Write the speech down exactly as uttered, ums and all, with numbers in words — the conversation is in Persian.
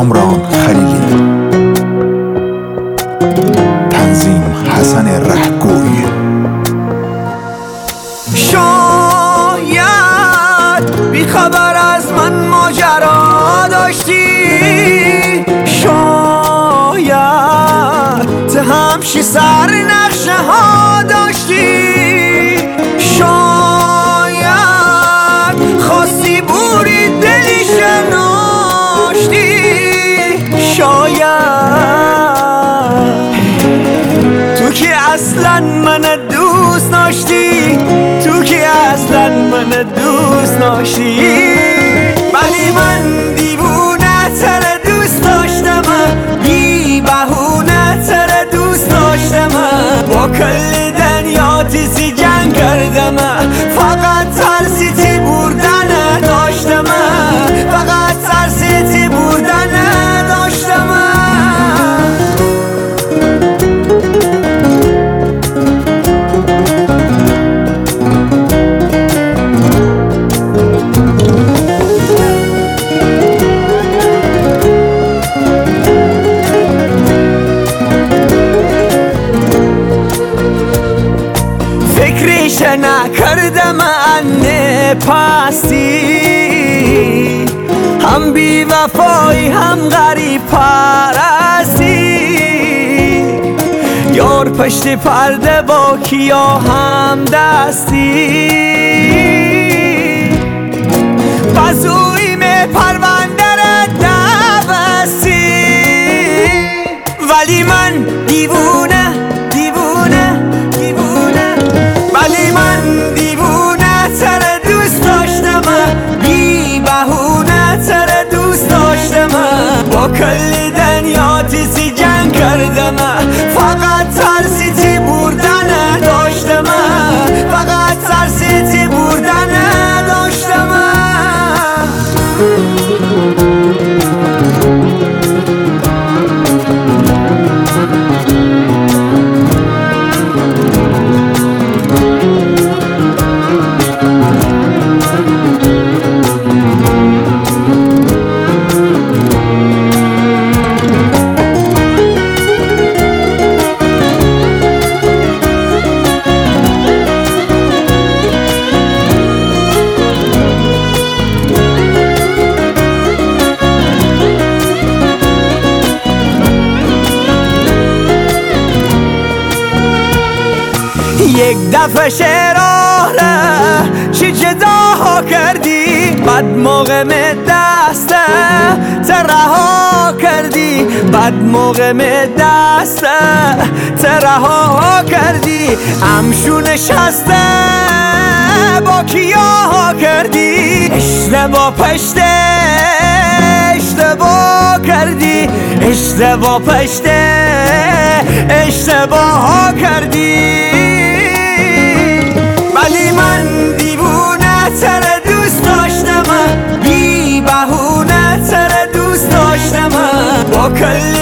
کامران خلیلی، تنظیم حسن رهگوی. شاید بی خبر از من ماجرا داشتی، شاید ته همشی سر نقشه ها داشتی، شاید خواستی بوری دلی شناشتی، شاید تو که اصلا من دوست داشتی، تو که اصلا من دوست داشتی. ولی من دیوونه تر دوست داشتم، بی بهونه تر دوست داشتم، با کل دنیا تیزی جنگ کردم، فقط ترسی تی بردن داشتم، فقط ترسی تی بردن داشتم. فکرش نکردم انه پستی، هم بی وفایی هم غریب پرستی، یار پشت پرده با کیا هم دستی، بازویم پرونده را دبستی. ولی من دیوونه دیوونه دیوونه ولی من دیوونه تر دوست داشتم، بی بهونه تر دوست داشتم، با کل دنیا تیزی جنگ کردم، فقط ترسی تی بردن داشتم، فقط ترسی تی بردن داشتم. یک دفعه شراره چی جداها کردی، بد موقع می دسته ترها کردی، بد موقع می دسته ترها کردی، امشو نشسته با کیاها کردی، اشتباه پشته اشتباه کردی، اشتباه پشته اشتباه کردی. ولی من دیوونه تر دوست داشتم، بی بهونه تر دوست داشتم، با کل